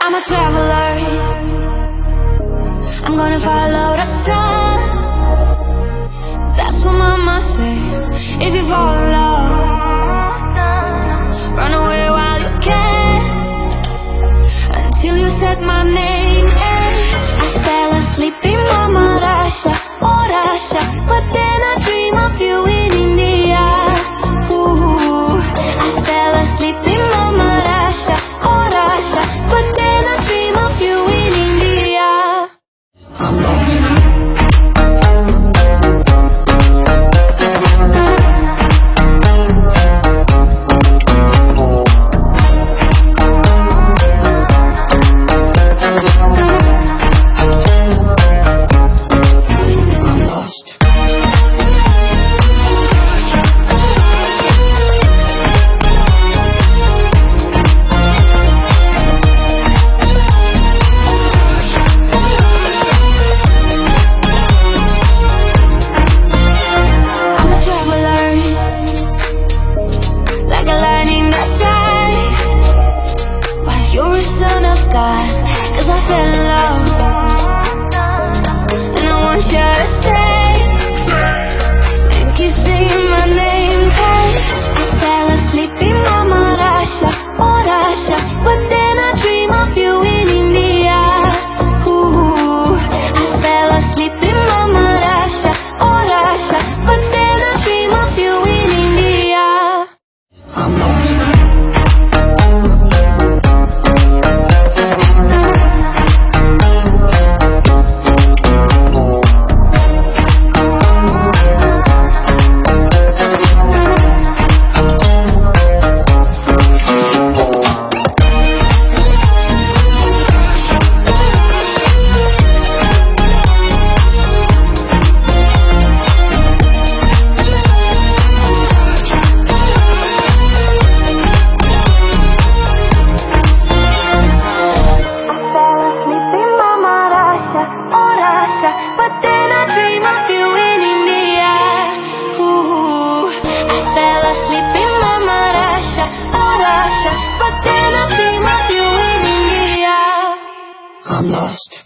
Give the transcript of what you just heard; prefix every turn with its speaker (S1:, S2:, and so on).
S1: I'm a traveler, I'm gonna follow the sun. That's what mama said. If you fall in love, run away while you can, until you said my name. I fell asleep in Mama Russia, oh Russia, but then I dream of you in India. Ooh, I fell asleep in Mama Russia, oh Russia, but then I dream of you in India. I'm lost. Cause I fell in love, and I want you to stay and keep singing my name. Cause I fell asleep in Mama Russia, oh Russia, but then I dream of you in India. Ooh, I fell asleep in Mama Russia, oh Russia, but then I dream of you in India. I'm lost. But then I dream of you in India. Ooh, I fell asleep in Mama Russia, oh Russia, but then I dream of you in India. I'm lost.